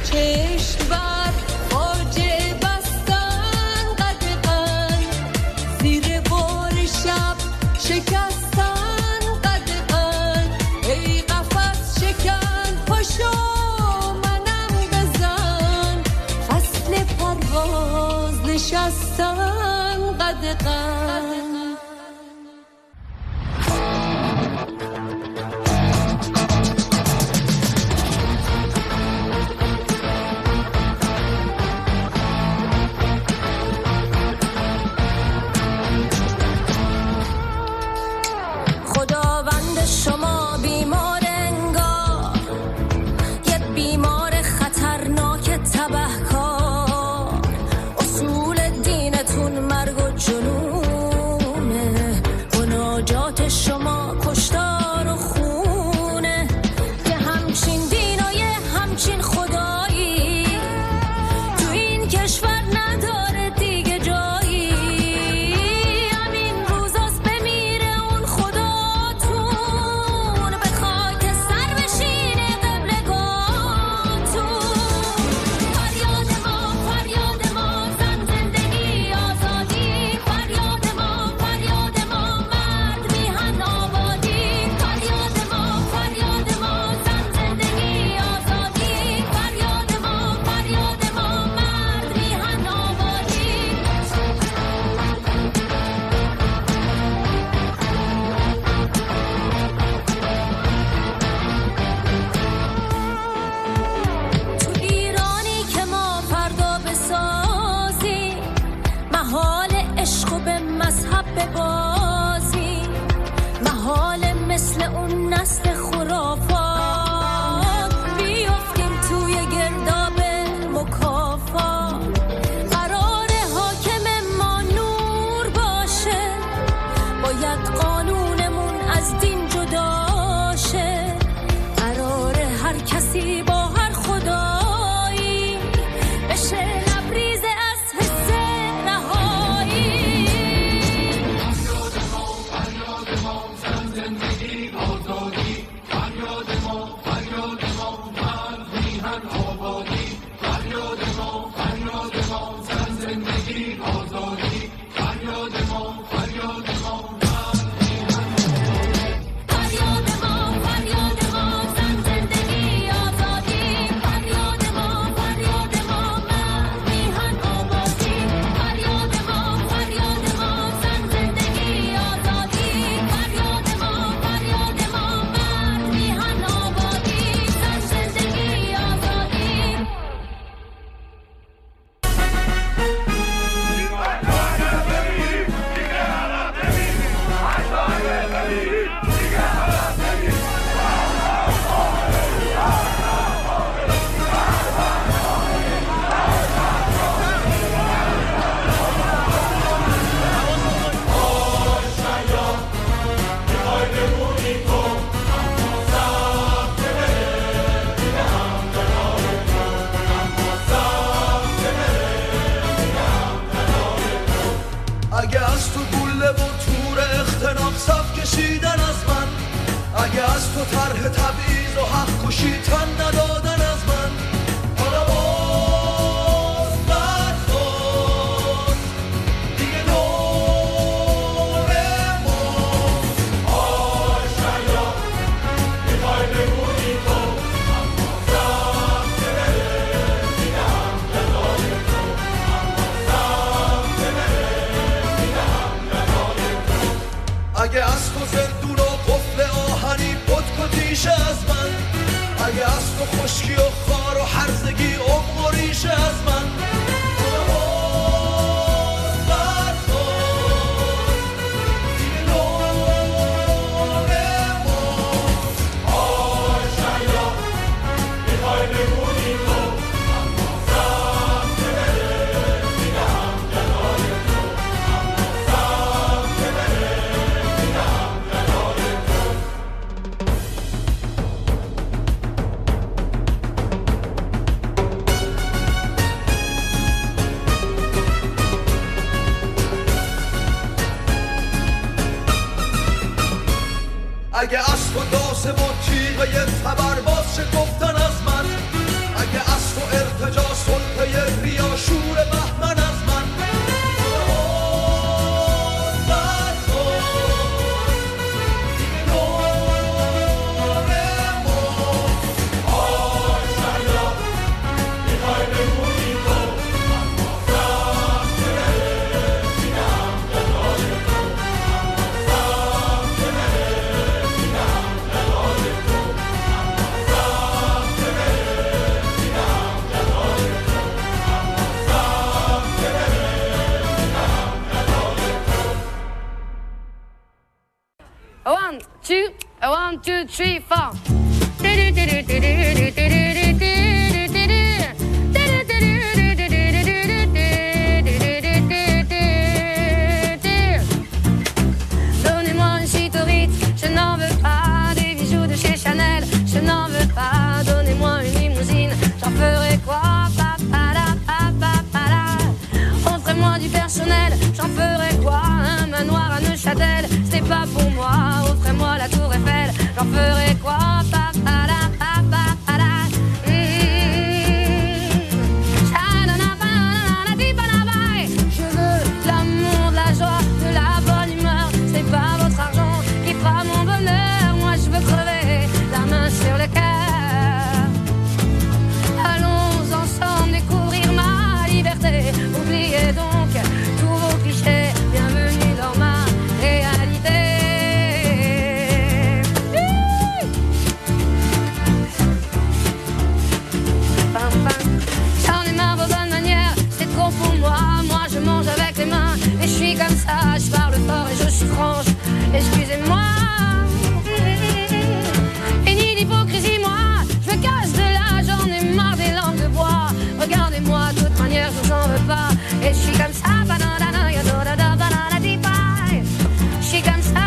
چشم بر خواجه بستن قدغن، زیر بار شب شکستن قدغن. ای قفس شکن پاشو منم بزن، فصل پرواز نشستن قدغن. اگه اسب و داسه و تیغه تبرباز شکفتن از من، اگه اسب و je suis fort. Donnez-moi une suite au Ritz, je n'en veux pas. Des bijoux de chez Chanel, je n'en veux pas. Donnez-moi une limousine, j'en ferai quoi? Offrez-moi du personnel, j'en ferai quoi? Un manoir à Neuchâtel, c'est pas pour moi. Offrez-moi la tour Eiffel, j'en ferai quoi? Je veux l'amour, de la joie, de la bonne humeur. C'est pas votre argent qui fera mon bonheur. Moi je veux crever la main sur le cœur. Allons ensemble découvrir ma liberté. Oubliez donc tous vos clichés. Bienvenue dans ma réalité. J'en ai marre vos bonnes manières, c'est trop pour moi. Moi je mange avec les mains et je suis comme ça. Je parle fort et je suis franche, excusez-moi. Et ni d'hypocrisie, moi je me cache de là. J'en ai marre des langues de bois. Regardez-moi, de toute manière je vous en veux pas. Et je suis comme ça. Je suis comme ça.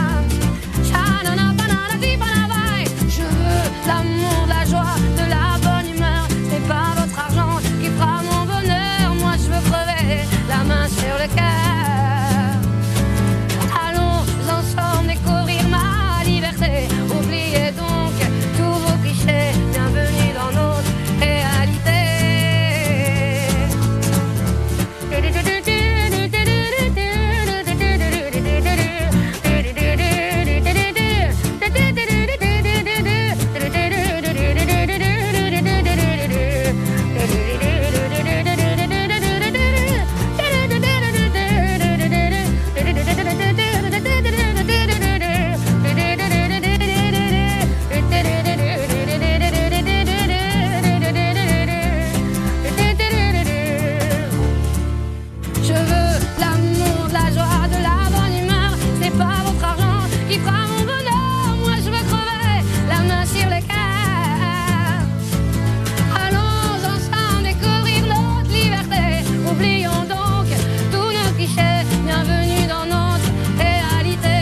Je veux l'amour, de la joie, de la bonne humeur. C'est pas votre argent qui fera mon bonheur. Moi je veux crever la main sur le cœur. Allons ensemble découvrir ma liberté. Oubliez donc tous vos clichés. Bienvenue dans notre réalité. Je veux l'amour, de la joie, de la bonne humeur. C'est pas votre argent qui fera mon bonheur. Moi je veux crever la main sur le cœur. Allons ensemble découvrir notre liberté. Oublions donc tous nos clichés. Bienvenue dans notre réalité.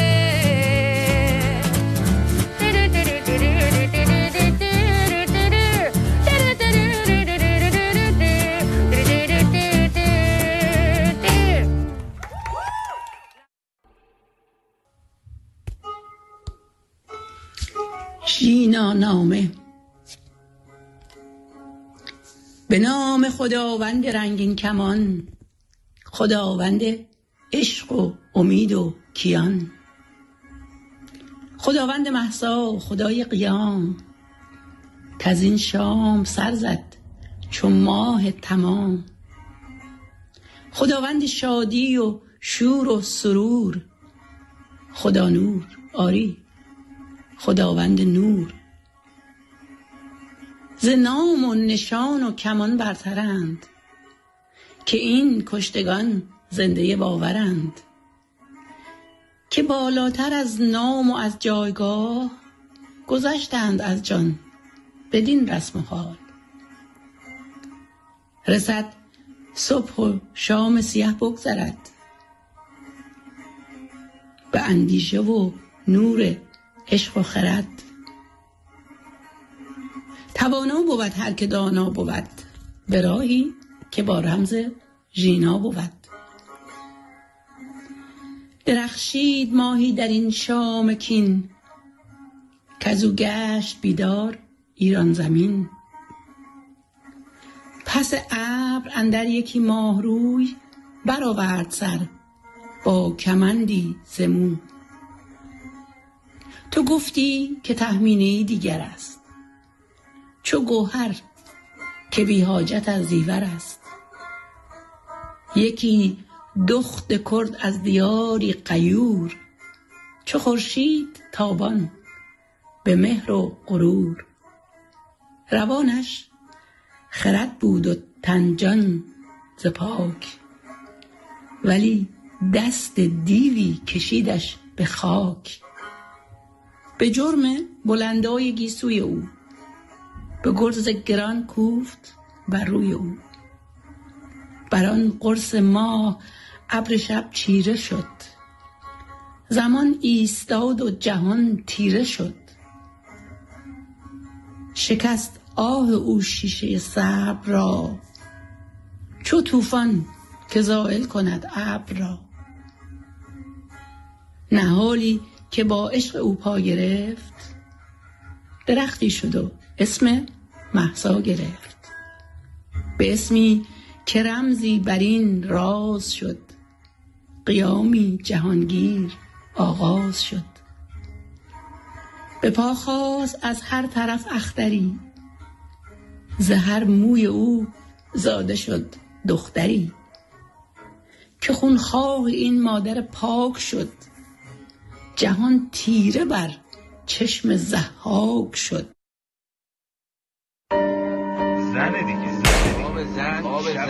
ژینا نامه. به نام خداوند رنگین کمان، خداوند عشق و امید و کیان، خداوند مهسا، خدای قیام، کز این شام سر زد چون ماه تمام. خداوند شادی و شور و سرور، خدا نور، آری خداوند نور. ز نام و نشان و کمان برترند، که این کشتگان زنده باورند. که بالاتر از نام و از جایگاه، گذشتند از جان بدین رسم و حال. رسد صبح و شام سیه بگذرد، به اندیشه و نور عشق و خرد. توانا بود هر که دانا بود، به راهی که با رمز ژینا بود. درخشید ماهی در این شام کین، کزو گشت بیدار ایران زمین. پس ابر اندر یکی ماه روی، برآورد سر با کمندی ز مو. تو گفتی که تهمینه‌ای دیگر است، چو گوهر که بی حاجت از زیور است. یکی دخت کرد از دیاری غیور، چو خورشید تابان به مهر و غرور. روانش خرد بود و تن جان ز پاک، ولی دست دیوی کشیدش به خاک. به جرم بلندای گیسوی او به گرز گران کوفت بر روی او. بر آن قرص ماه ابر شب چیره شد، زمان ایستاد و جهان تیره شد. شکست آه او شیشه صبر را، چو طوفان که زائل کند ابر را. نهالی که با عشق او پا گرفت، درختی شد و اسم مهسا گرفت. به اسمی که رمزی بر این راز شد، قیامی جهانگیر آغاز شد. به پا خواست از هر طرف اختری، ز هر موی او زاده شد دختری. که خونخواه این مادر پاک شد، جهان تیره بر چشم ضحاک شد. زنه دیگه، زن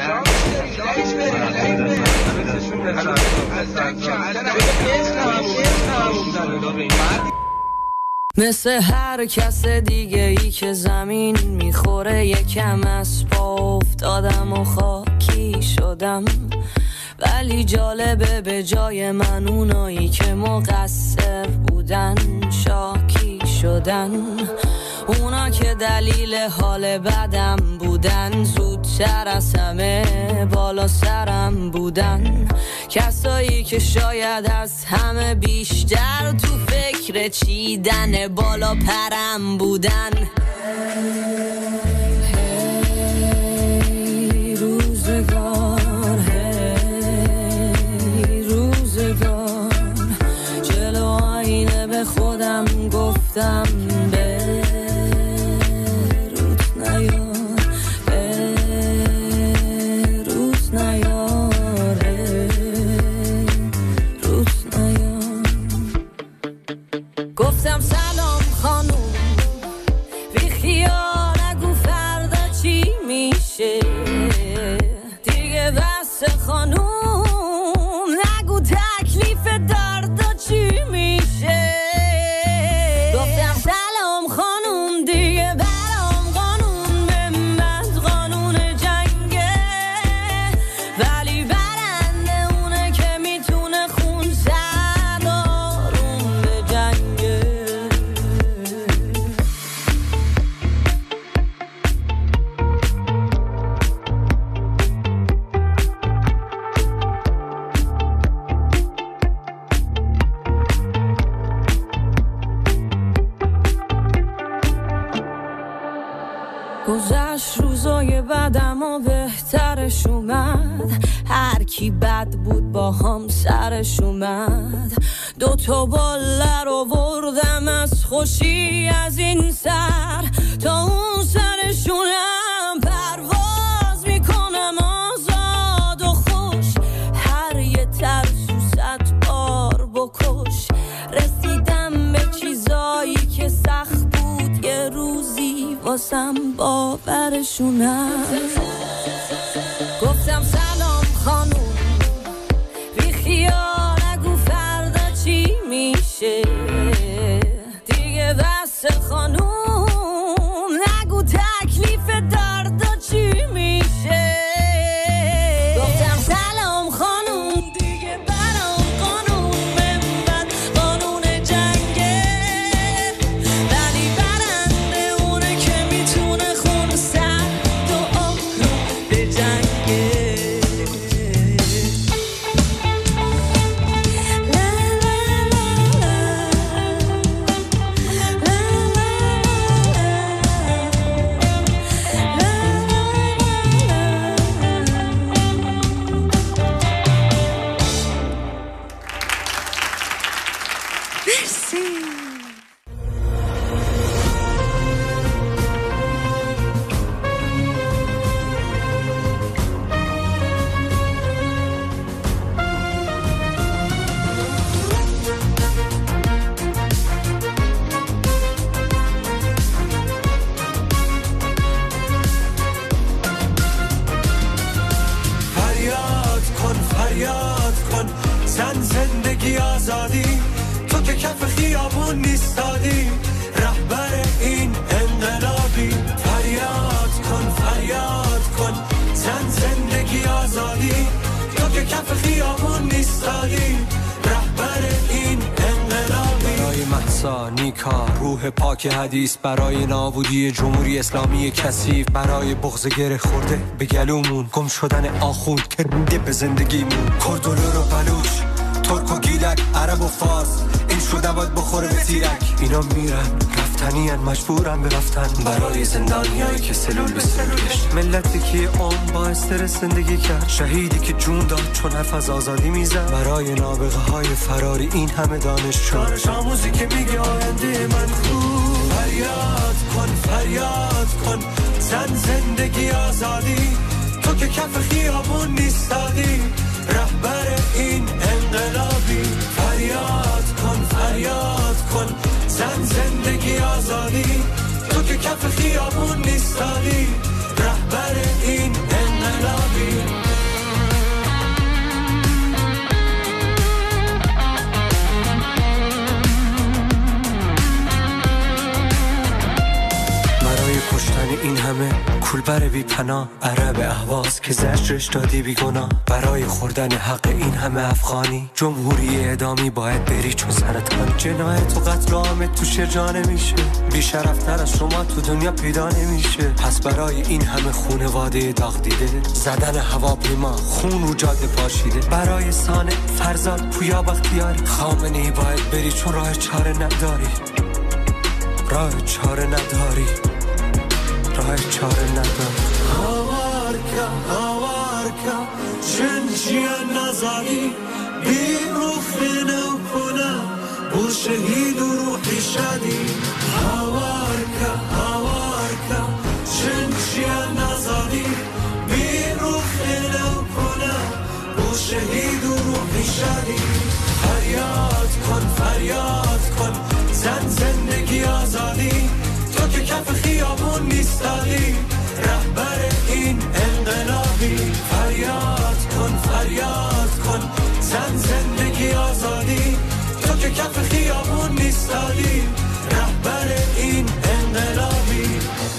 مثل هر کس دیگه ای که زمین میخوره، یکم از پا افتادم و خاکی شدم. ولی جالبه به جای من اونایی که مقصر بودن شاکی شدن. اونا که دلیل حال بدم بودن، زودتر از همه بالا سرم بودن. کسایی که شاید از همه بیشتر تو فکر چیدن بالا پرم بودن. هی روزگار، هی روزگار، جلو آینه به خودم گفتم گفتم سلام خانوم، بی خیال نگو فردا چی میشه دیگه. بس خانوم نگو تکلیف دردا چی میشه. گفتم سلام خانوم، دیگه برام قانون به من قانون جنگه. ولی برنده اونه که میتونه خون زد آروم به جنگه. گذشت روزای بعدم و بهترش اومد، هر کی بد بود با هم سرش اومد. 2 باله رو بردم از خوشی از این سر تا اون سرشونم. پرواز میکنم آزاد و خوش، هر یه ترسو 100 بار بکش. رسیدم به چیزایی که سخت بود یه روزی واسم باورشونم. گفتم سلام خانوم، بی خیال نگو فردا چی میشه دیگه. بس خانوم نگو تکلیف دردا چی میشه. گفتم سلام خانوم، دیگه برام قانون بمون قانون جنگه. ولی برنده اونه که میتونه خون سرد و آروم به جنگه. فریاد کن زن زندگی آزادی، تو که کف خیابون نیستادی، رهبر این انقلابی. فریاد کن زن زندگی آزادی، تو که کف خیابون نیستادی، رهبر این انقلابی. برای مهسا نیکا روح پاک حدیث، برای نابودی جمهوری اسلامی کثیف، برای بغض گره خورده به گلومون، گم شدن آخوند که رنده به زندگیمون. کردولور و بلوچ، ترک و گیلک، عرب و فارس، این شده باید بخوره به تیرک. اینا میرن رفتنین، مجبورن برفتن برای زندانیایی که سلول به سلول گشت. ملتی که عمر با استرس زندگی کرد، شهیدی که جون داد چون حرف از آزادی میزد. برای نابغه های فراری این همه دانشجو، دانش آموزی که میگه آینده من خوب. فریاد کن زن زندگی آزادی، تو که کف خیابون نیستادی، رهبر این انقلابی. فریاد کن زن زندگی آزادی، تو که کف خیابون نیستادی، رهبر این انقلابی. برای کشتن این همه کولبر بی پناه، عرب اهواز که زجرش دادی بی گناه. برای خوردن حق این همه افغانی، جمهوری اعدامی باید بری چون سرطان. جنایت و قتل عام تو شرجا نمیشه، بی شرفتر از شما تو دنیا پیدا نمیشه. پس برای این همه خونواده داغ دیده، زدن هواپیما، خون رو جاده پاشیده. برای سانه، فرزاد، پویا، بختیاری، خامنه‌ای باید بری چون راه چاره نداری. هاوارکا جنجیان نزاری، بی روخ نو کنه بو شهید و روحی شدی. هاوارکا جنجیان نزاری، بی روخ نو کنه بو شهید و روحی شدی. فریاد کن زن زندگی آزادی، تو که کف خیابون نیستادی، رهبر این انقلابی. فریاد کن زن زندگی آزادی، تو که کف خیابون نیستادی، رهبر این انقلابی.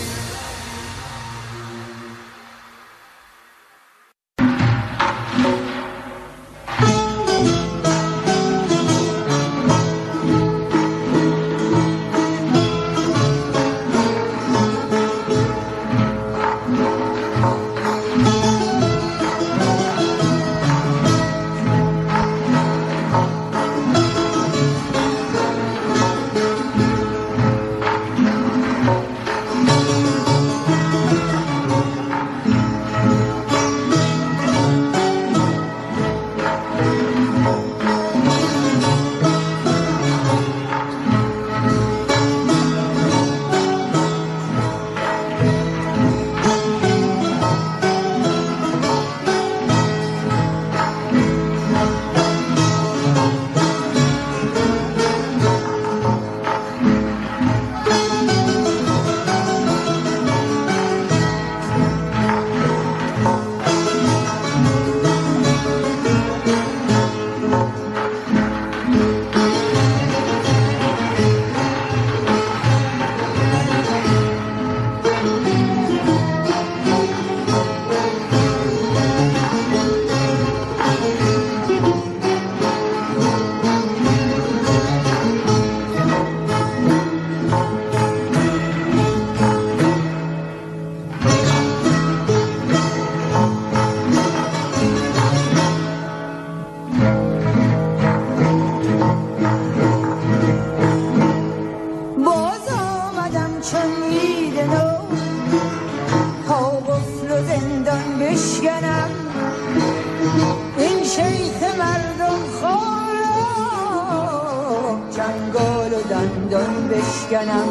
دندان بشکنم.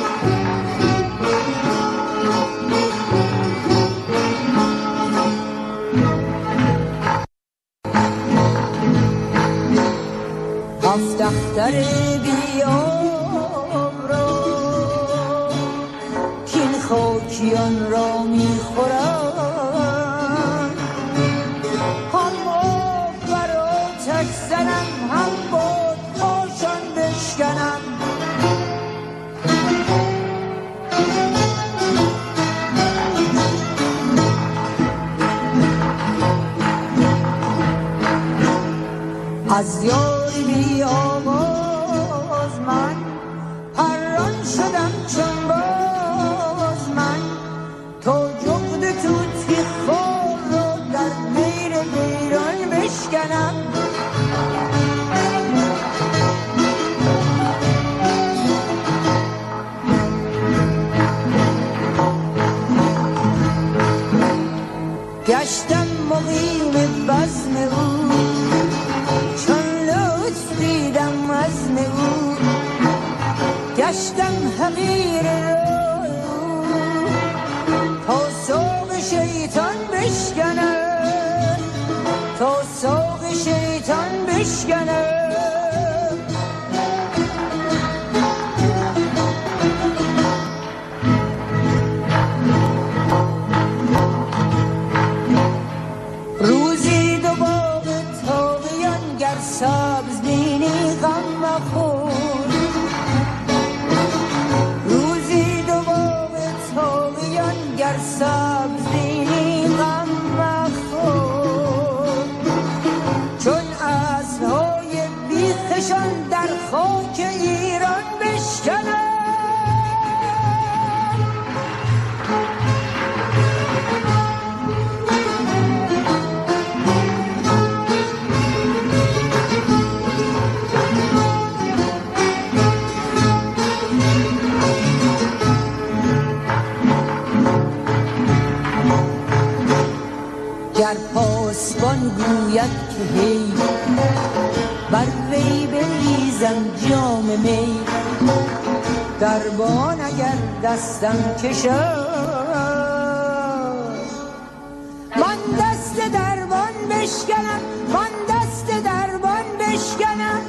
هفت اختر بیام را کین خاکیان را میخورم، هم آب بر آتش زنم هم باد پاشان بشکنم. از یاری بی آواز من پران شدم چون باز من تا جغد توتی خور رو در دیر بیران بشکنم گشتم مقیم بزم او چون لطف دیدم عزم او گشتم حقیر رو تا سوق شیطان بشکنم تا سوق شیطان بشکنم روزی دو باغ تاقیان گر سبز بینی غم مخور روزی دو باغ تاقیان گر سبز بینی غم مخور چون اصلهای بیخشان در خاک ایران بشکنم گر پاسبان گوید که هی بر وی بریزم جام می دربان اگر دستم کشد من دست دربان بشکنم من دست دربان بشکنم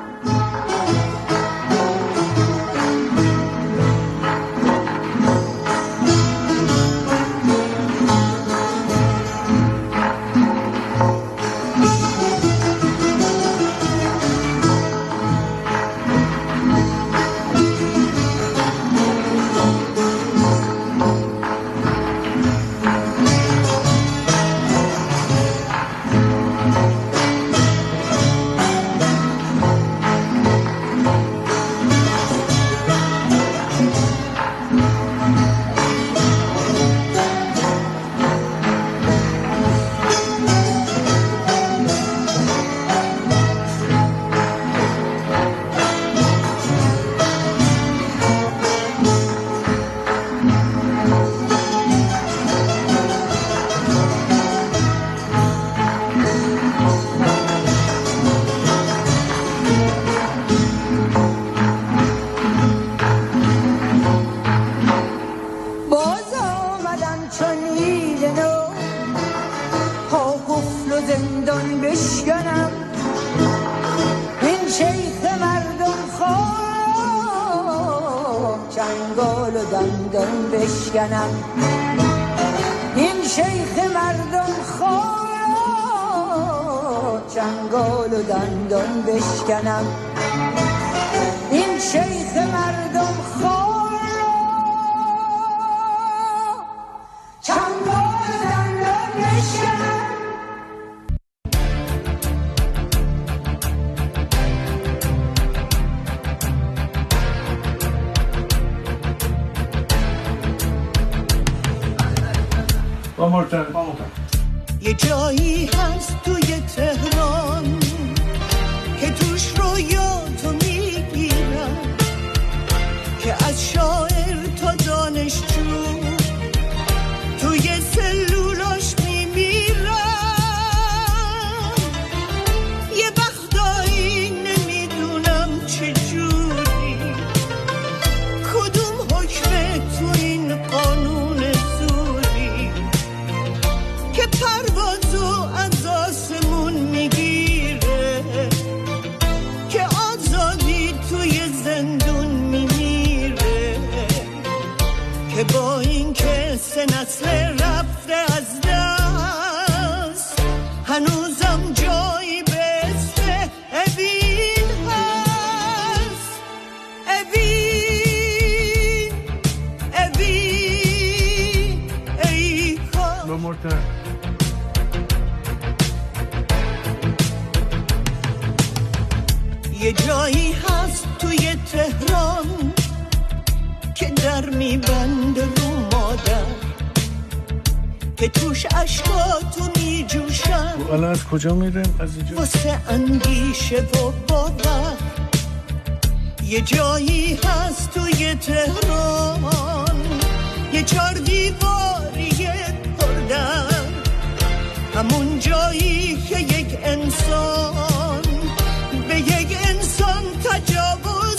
بشکنم این شیخ مردم خور چنگال و دندان بشکنم این شیخ مردم خور چنگال و دندان بشکنم یه جایی هست توی تهران که توش رویاتو میگیرم که از شاعر تا دانشجو توی سلولاش میمیرم یه وقتایی نمیدونم چجوری کدوم حکمه تو این قانون که پروازو از آسمون میگیره که آزادی توی زندون میمیره که با این که سه نسل رفته از دست هنوزم جایی به اسم اوین هست اوین اوین ای کار یه جایی هست توی تهران که در میبند رو مادر، که توش عشقاتو میجوشن. الان از کجا میریم؟ از اینجا واسه اندیشه و باور. یه جایی هست توی تهران، یه 4 دیواری پردن، همون جایی که یک انسان به یک انسان تجاوز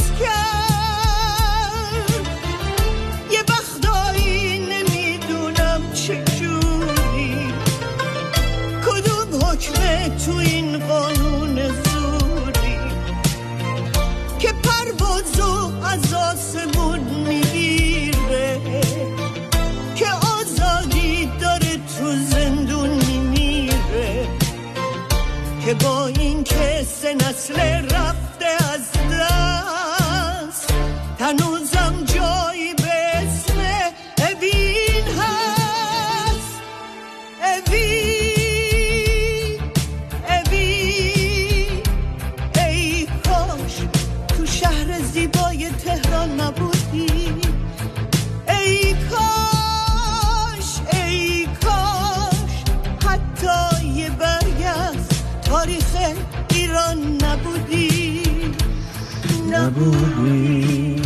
کرد. یه وقتایی نمیدونم چجوری، کدوم حکمه تو این قانون زوری که پروازو از آسمون میگیره، که آزادی داره تو زندون میمیره، که با این که 3 نسل رفته از دست، هنوزم جایی به اسم اوین هست. اوین، اوین، ای کاش تو شهر زیبای تهران نبودی. ای کاش، ای کاش حتی یه برگ از تاریخ ایران نبودی. نبودی،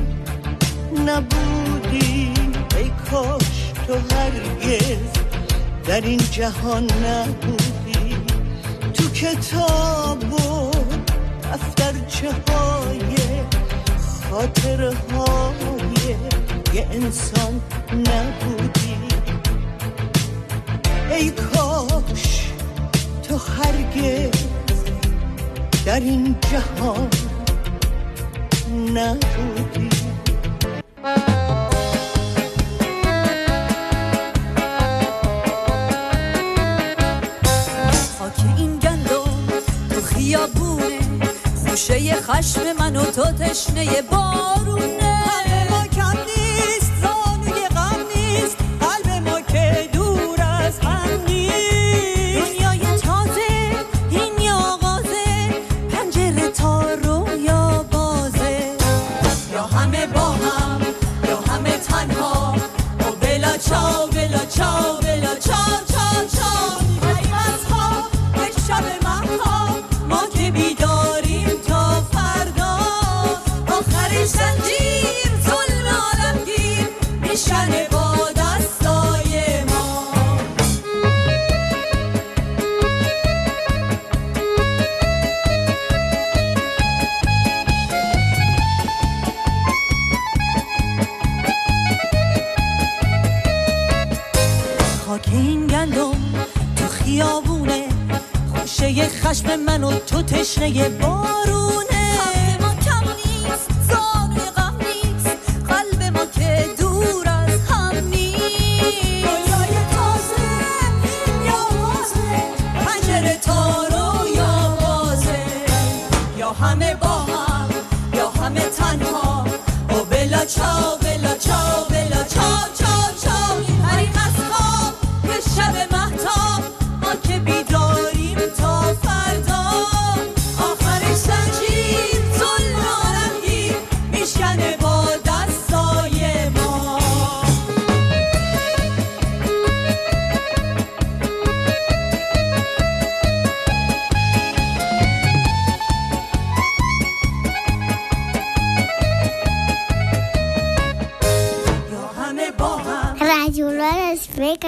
نبودی. ای کاش تو هرگز در این جهان نبودی. تو کتاب و دفترچه های خاطره های یه انسان نبودی. ای کاش تو هرگز در این جهان نبودی. خاک این گندم تو خیابونه، خوشه خشم من و تو تشنه بارونه. قلب ما کم نیست، زانوی غم نیست، قلب ما که دور از هم نیست. دنیای تازه این یا آغازه، پنجره تا رویا بازه. یا همه با هم یا همه تنها، و بلا چاو بلا چاو بلا چاو چاو چاو. می‌بریم از خواب یک شب مهتاب، ما که بیداریم تا فردا. آخرش زنجیر ظلم عالمگیر میشنه با دستای ما. خاک این گندم تو خیابونه، خوشه خشم من و تو تشنه بارونه.